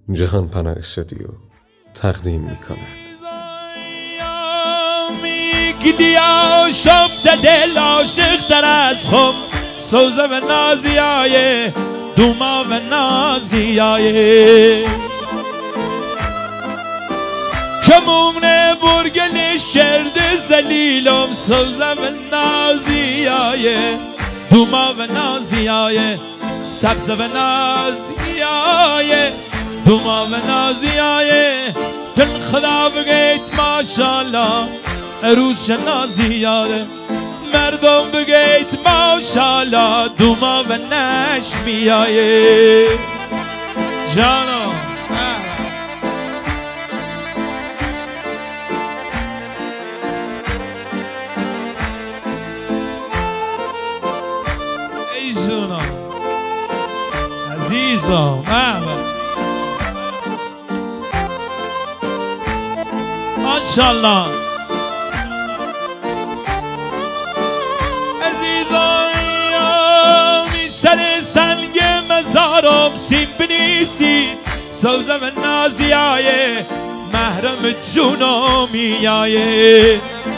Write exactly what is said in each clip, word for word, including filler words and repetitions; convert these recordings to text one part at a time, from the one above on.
جهان پناه استودیو تقدیم می کند. گلیا شفت دل عاشق‌تر از خم، سوزه و نازیای دوما و نازیای کمونه برگلش کرده زلیلم، سوزه و نازیای دوما و نازیای سبز و نازیای دوما و نازیای دل خدا بگید ماشالله عروس نازیاره، مردم بگید ماشالله دوما و نشمیایه جانو ای جونا عزیزم ماشالله عزیزانی سر سنگ مزارم سیم بنویسید، سوزه و نازیای محرم جونامیای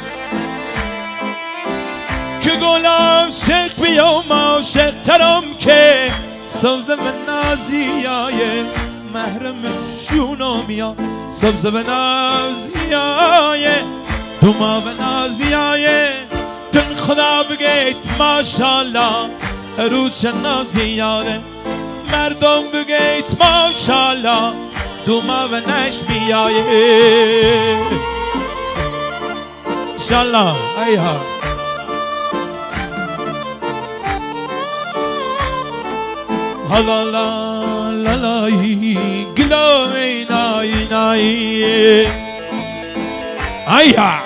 که گلم شیخ بیام عاشق ترم که سوزه و نازیای محرم جونامیای سبزه و نازیای دوما و نازیای دل خدا بگید ماشالله عروس نازیاره، مردم بگید ماشالله دوما و نشمیایه انشالله ایها لا لا لا لا گلو اینای نای ایها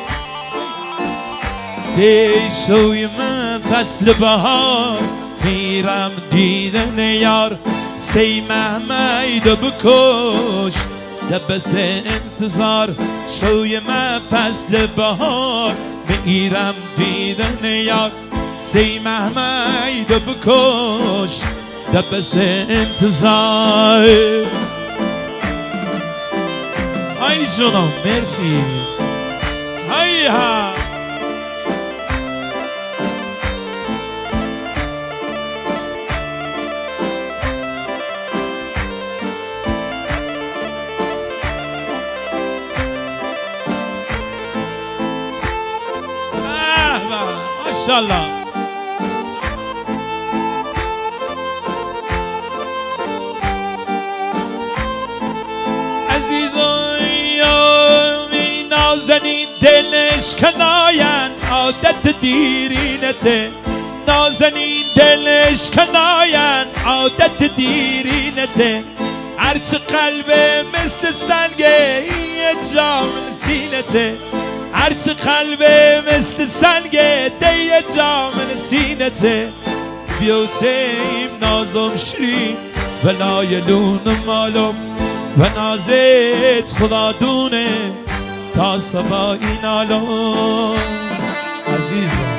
دیشوی من فصل بهار میرم دیدن یار، سی محمیدو بکش دبس انتظار، شوی من فصل بهار میرم دیدن یار، سی محمیدو بکش دبس انتظار. ای جونم مرسی ای ها ماشالله عزیزانی نازنین دلش کناین عادت دیرینته، نازنین دلش کناین عادت دیرینته، هرچه قلبه مثل سنگه یه جام سینته، هرچه قلبه مثل سنگه دیه جامن سینته، بیوتیم نازم شری بلای لون مالم و نازت خدا دونه تا سبا این عالم عزیزم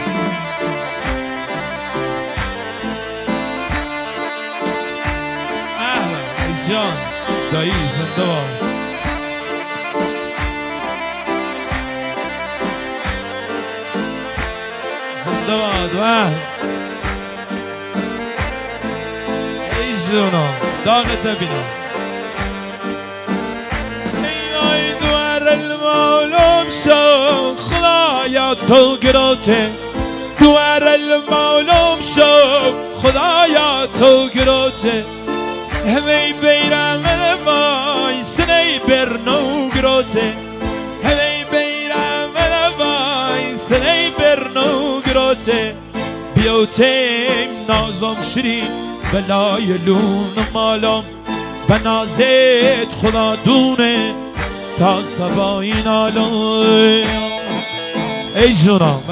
اهلا ای جان دایی زنده باد زنده باد و ای جونا داغت بینم ای دوار المولوم شو خدایا تو گروته، دوار المولوم شو خدایا تو گروته، همی بیرم وای سنی برنو گروته، همی بیرم وای سنی برنو گروته، بیوتیم نازم شری بلای لون مالم و نازت خدا دونه تا سبا این عالم ای جونم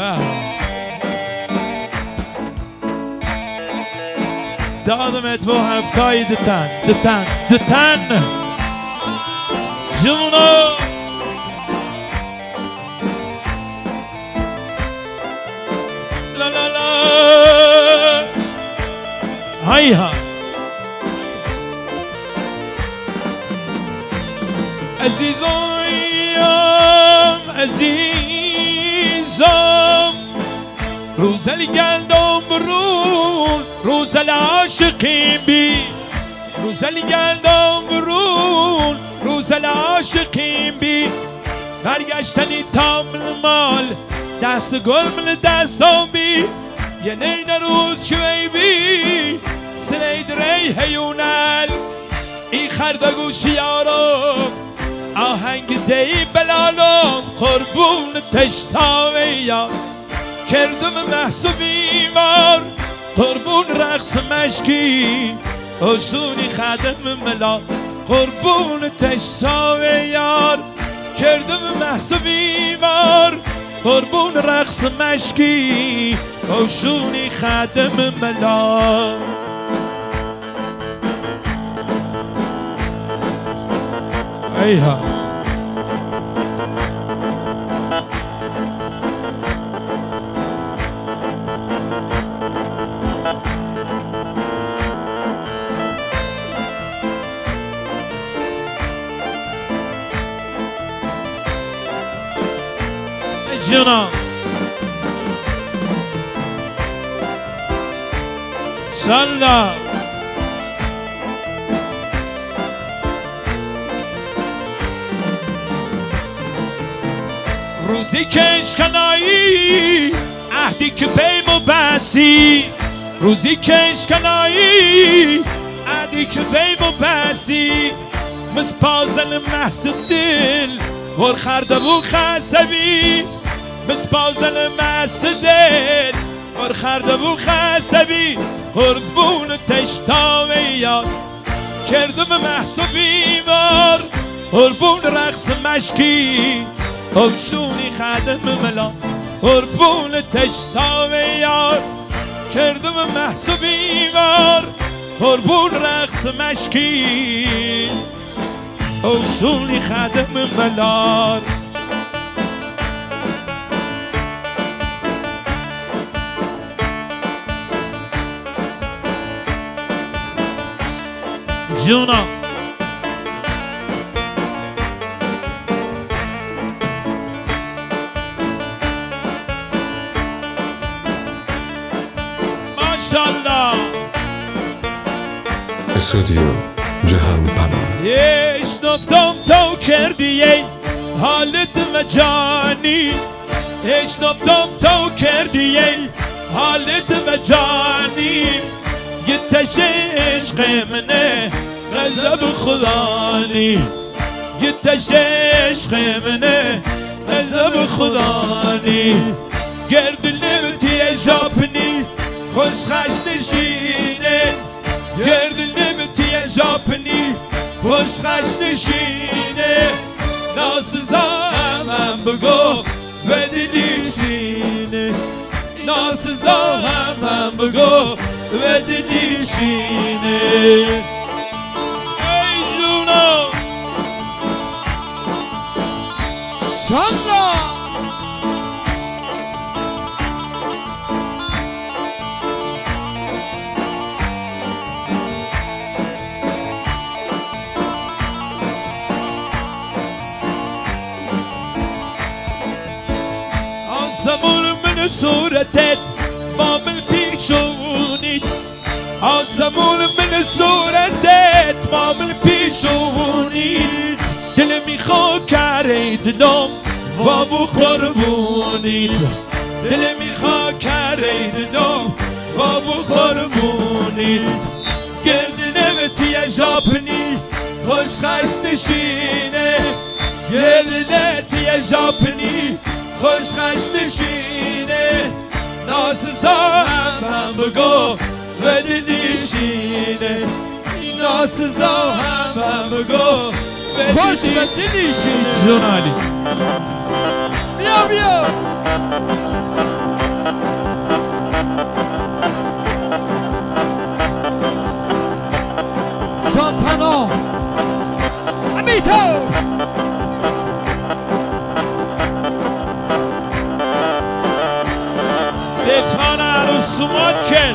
دادمت با هفتای دتن دتن دتن جونو لا لا لا هیها عزیزم عزیزم روزل گندم برون روزل عاشقیم بی روزل گندم برون روزل عاشقیم بی برگشتنی تامل مال دست گل من دستم بی یه نین روز شوی بی سنید ری هیونل ای خردگو شیارم آهنگ دی بلالم قربون تشتاوی یا کردم محسوبی مار قربون رقص مشکی حسونی خدم ملا قربون تشتاوی یار کردم محسوبی مار قربون رقص مشکی حسونی خدم ملا ایها جنا سلام روزی که اشکنایی عهدی که پیم و بسی روزی که اشکنایی عهدی که پیم و بسی مس پازل محس دل ور خرده بو خسبی مس پازل محس دل ور خرده بو خسبی قربون تشتاوی یار کردم محسوبی مار قربون رقص مشکی حوشونی خدم ملا قربون تشتاوی یار کردم محسوبی مار قربون رقص مشکی حوشونی خدم ملا جونا ماشالله استودیو جهان پناه اشنفتم تو کردی ای حالت مجانی اشنفتم تو کردی ای حالت مجانی یه تش عشق منه غضب خدانی یه تش عشق منه غضب خدانی گردلم تی ژاپنی خوش خش نشینه گردلم تی ژاپنی خوش خش نشینه ناسزام بگو بدلیشینه ناسزام بگو بدلیشینه ای جونا شالله آسمون من صورتت مامل پیشونیت آسمون من صورتت مامل پیشونیت دل میخواد کره دلم بابو قربونیت دل میخواد کره دلم بابو قربونیت گردنم تی ژاپنی خوش خش نشینه گردنم تی ژاپنی خوش خش نشینه ناسزام هم بگو بدلیشینه ناسزام هم بگو خوش بدلیشینه جونالی بیا بیا شامپانا امیتو لفتان عروسومات کل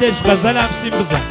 بعدش غزل هم سیم بزن.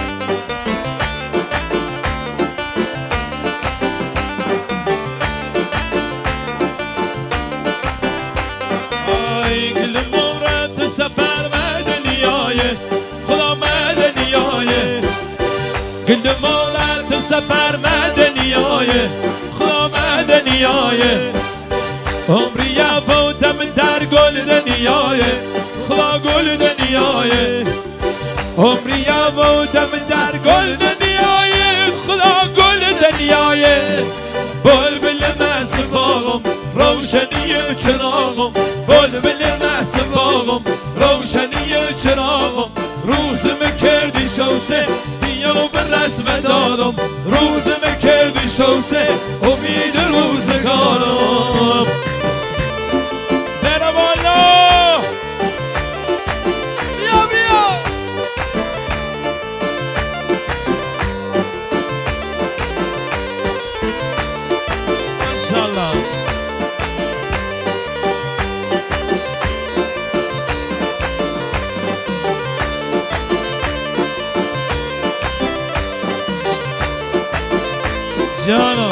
آی گل مورد سفر مدنیای خدا مدنیای گل مورد سفر مدنیای خدا مدنیای عمری فوتم در گل دنیای خدا گل دنیای عمری فوتم در گل دنیای خدا گل دنیای بلبل مست باغم روشنی چراغم بلبل مست باغم روشنی چراغم روزم کردی شوسه بیا به رسم دادم روزم کردی شوسه امید روزگارم برم بالا بیا بیا ماشاءالله جانم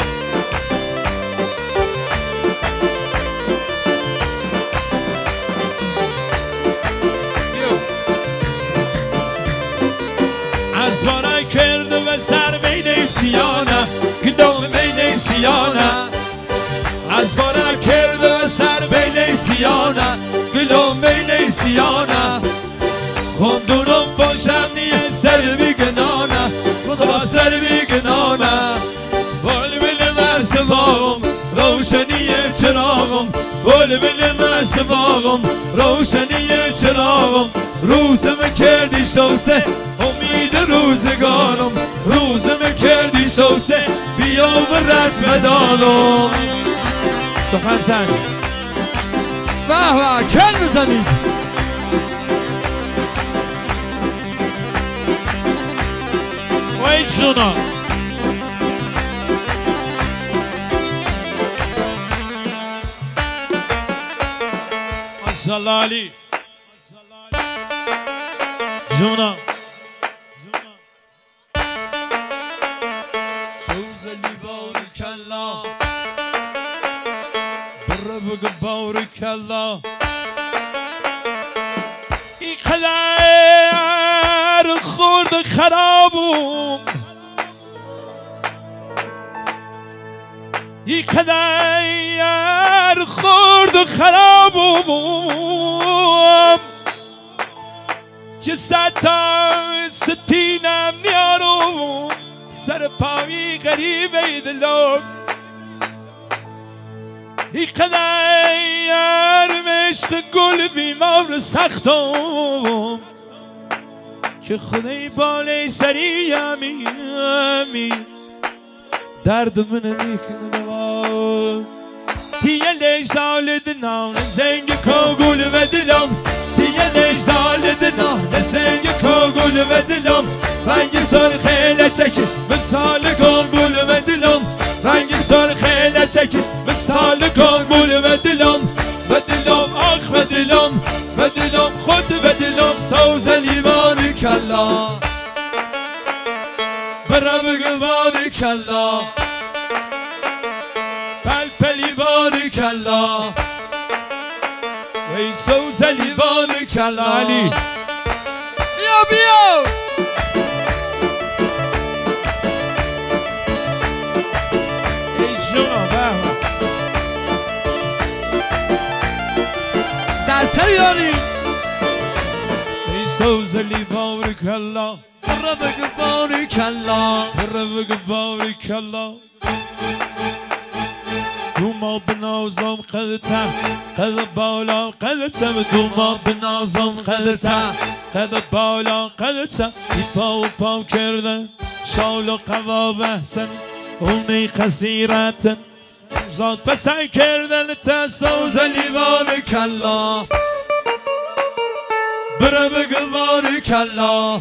از بارا کرده و سر بین سیانه گدام بین سیانه از بارا کرده و سر بین سیانه گدام بین سیانه خندونم فاشم نیه سر بیگنانه خدا سر بیگنانه بلبل مرس باغم روشنی چراغم بلبل مرس باغم روشنی چراغم روزم کردی شوسه امید روزگارم روزم کردی شوسه بیا و رسم دادم سخن سنگ به به کل بزنید وای جونا ماشاءالله علی جونا سوزلی بارک الله بره بگه بارک الله این قدر خورد خرابم این قدر خورد خرابم چه صد تا ستینم نیارم سر پاوی غریبه دلم ای قدر مشق گل بیمار سختم که خدای بالای سری همی همی درد من میکنم تیه لیش دال دنام زنگ کاغول و دلم تیه لیش دال دنام زنگ کاغول و دلم رنگ سرخ لچکی مثال کاغول و دلم رنگ سرخ لچکی مثال کاغول و دلم و دلم آخ و دلم و دلم خود و دلم سوز لیوان کلا برم گوان کلا پلپلی بان کلا ای سوز لیوان کلا علی بیا بیا ای جونا بابا در سر یاری ای سوز لیوان کلا برم گوان کلا برم گوان کلا تو ما بنازم قدتا قد بالا قدتا تو ما بنازم قدتا قد بالا قدتا ای پا و پا کردن شال و قوا بحثن اونی قصیرتن زاد پسن کردن تا سوز لیوان کلا برم گوان کلا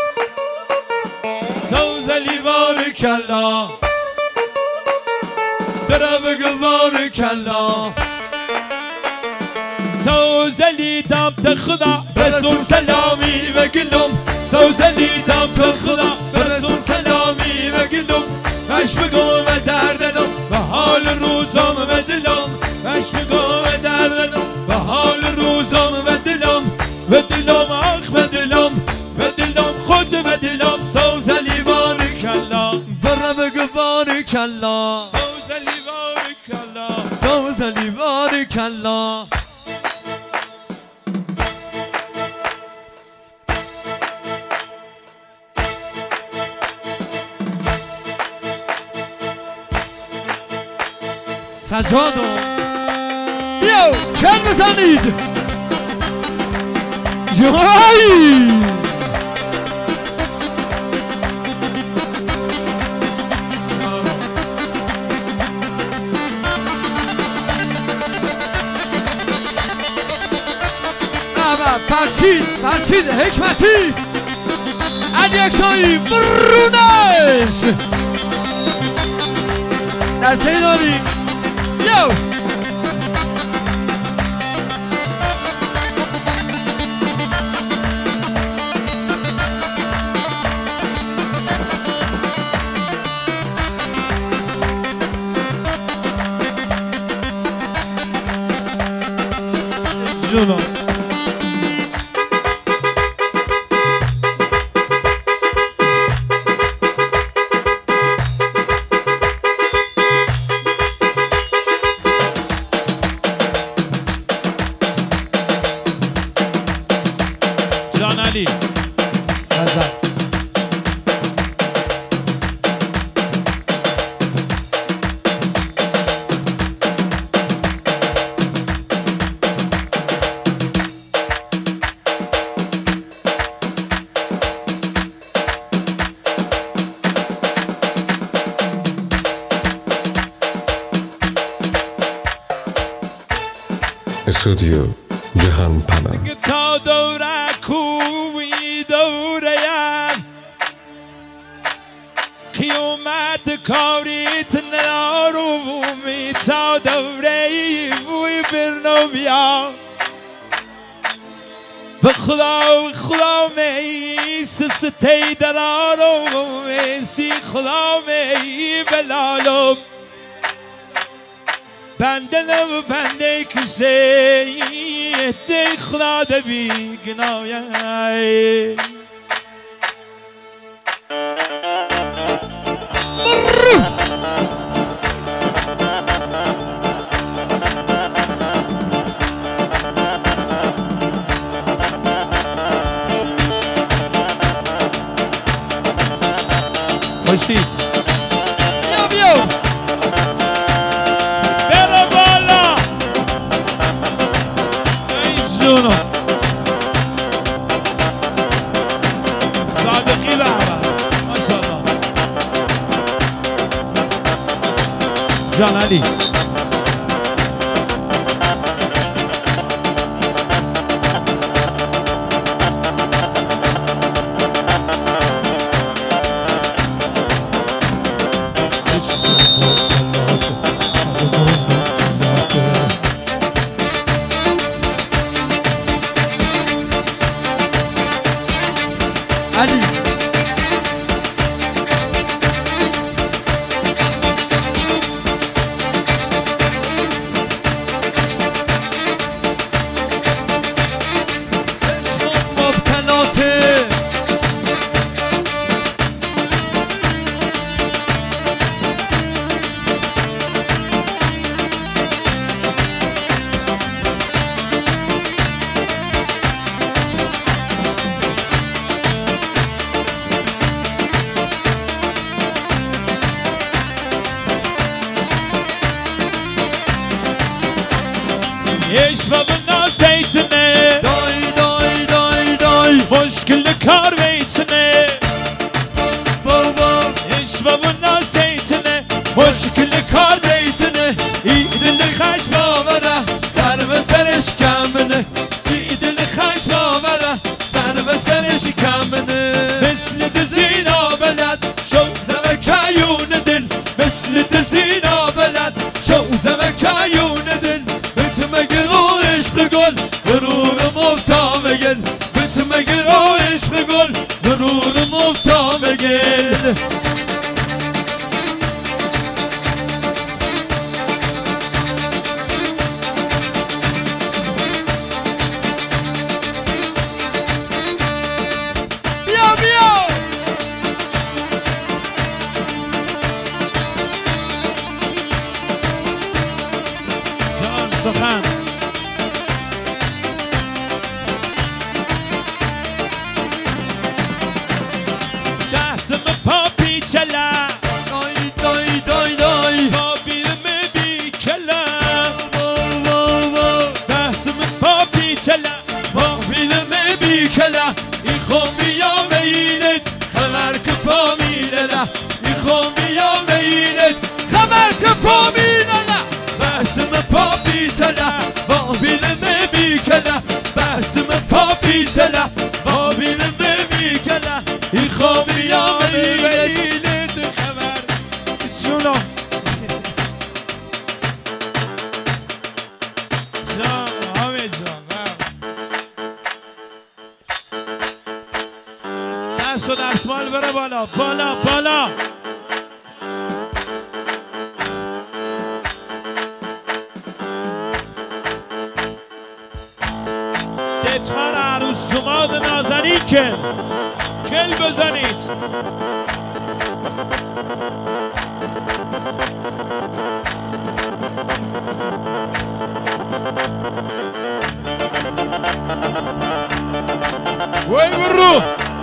سوز لیوان کلا برم گوان کلا سوز سوزلی دم تا خدا برسون سلامی و گلم سوزلی دم تا خدا برسون سلامی و گلم وش بگو و دردنم و حال روزم و دلم وش بگو و دردنم و حال روزم و دلم و دلم آخ و دلم و دلم خود و دلم سوزلی بارکالله برا بگو بارکالله سوزلی بارکالله سوزلی بارکالله سجادو بیاو چل بزنید جایی فرشید فرشید حکمتی علی اکسایی برونش دسته داری یو جونو جان علی نظر استودیو جهان پناه تا دوره کوی دوریم قیومت کاریت نارومی تا دوره بوی برنو بیا به خدا خدا میست ستی درارو میستی خدا می بلالو بنده نو بنده کسی دی خدا دبی گناهی خوشتی بیو بیو جونو صادقی به ماشاءالله جان علی علی مبتلاته عشق و ناز دیتنه دای دای دای دای مشکل کار بیتنه بابا عشق و ناز دیتنه مشکل کار دیتنه ای دل خش باوره سر به سرش کمنه ای دل خش باوره سر به سرش کمنه مثل دزینا بلد شو زمکایون دل مثل دزینا بلد شو زمکایون دل مگه عشق گل دل. بیا بیا جان سخن دستم پا پیچله دای دای دای دای پا بیرم بی کله دستم پا پیچله پا بیرم بی کله ای خومی یا ویلت خبر که پا میله ای خومی یا ویلت خبر که پا میله دستم پا پیچله پا بیرم بی کله دستم پا پیچله پا بیرم بی کله ای خومی یا ویلت خبر شونو جان حامد جان دست و دستمال بره بالا بالا بالا دفتر عروس سماد نازنین که گل بزنید وای برو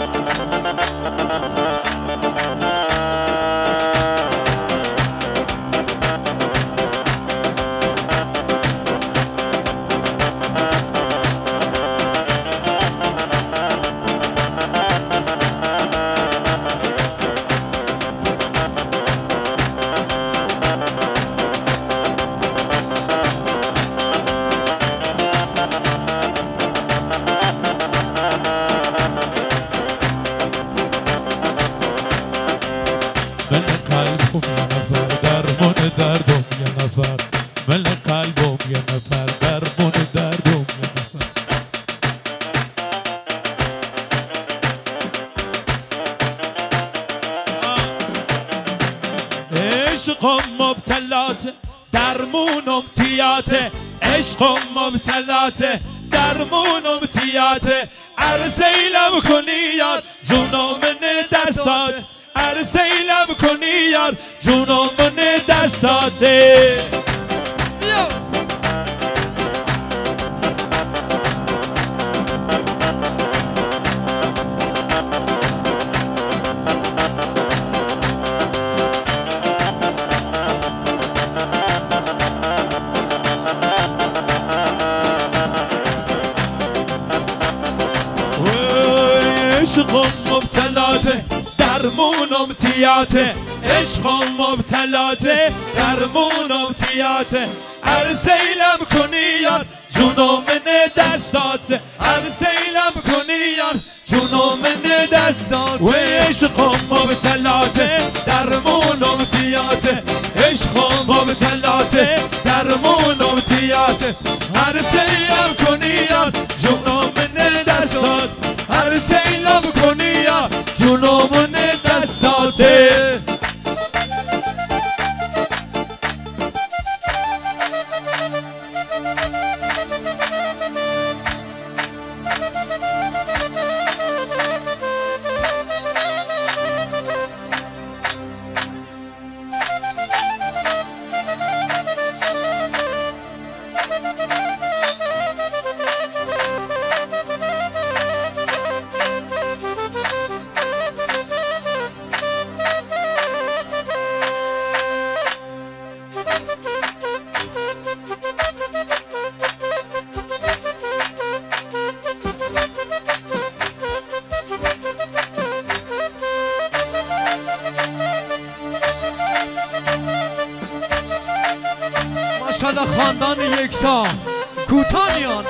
من قلبم یه نفر درمون دردم یه نفر من قلبم یه نفر درمون دردم یه نفر عشقم مبتلات درمونم تیاته عشقم مبتلات درمونم تیاته عرسیلم کنی یاد جونم من دستات عرسیلم کنی یار جونم من دستاته عشقم مبتلاته درمونم تیاته عشقم مبتلاته درمونم تیاته عرسیلم کنی یار جونم من دستاته عرسیلم کنی یار جونم من دستاته و عشقم مبتلاته درمونم تیاته عشقم مبتلاته درمونم تیاته عرسیلم کنی یار جونم من دستاته عرسیلم کنی یار جونم من دستاته ماشاءالله خاندان یکتا کوتانیان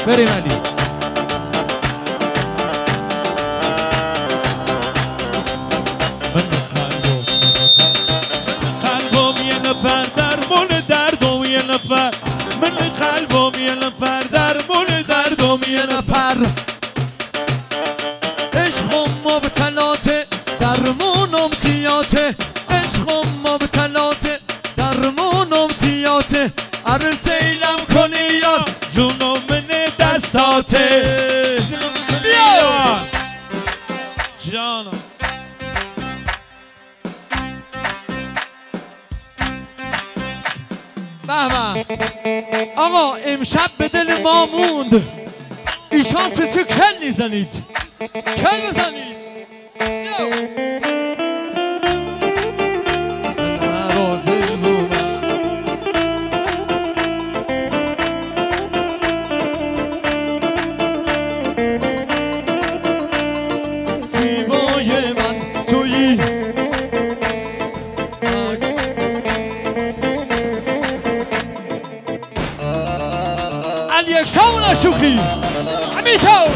بریم علی. من قلبم قلبم یه نفر درمون دردم یه نفر من قلبم یه نفر درمون دردم یه نفر عشقم مبتلاته درمونم تیاته عشقم مبتلاته درمونم تیاته ار سیلم کنی یار جونم من دستاته بیا جانم. بابا آقا امشب به دل ما موند این شانس چه کل نیزنید کل بزنید. زیبای من تویی علی یک شاون اشوخی همیتو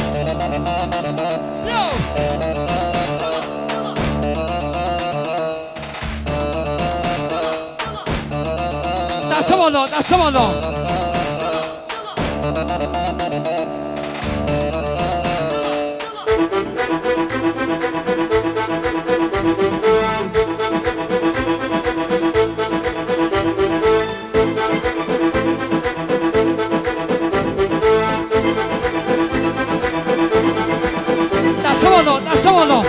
دست بالا دست بالا. دست بالا دست بالا.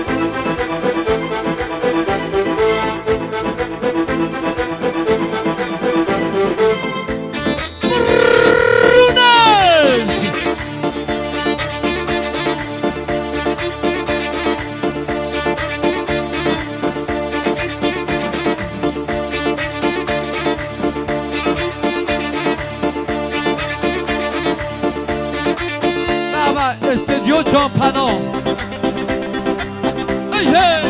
استودیو جانپنا ایه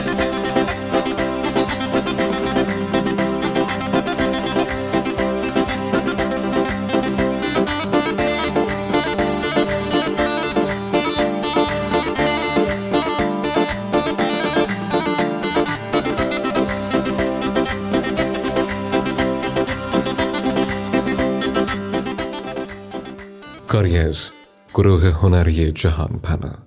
کاری از گروه هنری جهانپنا.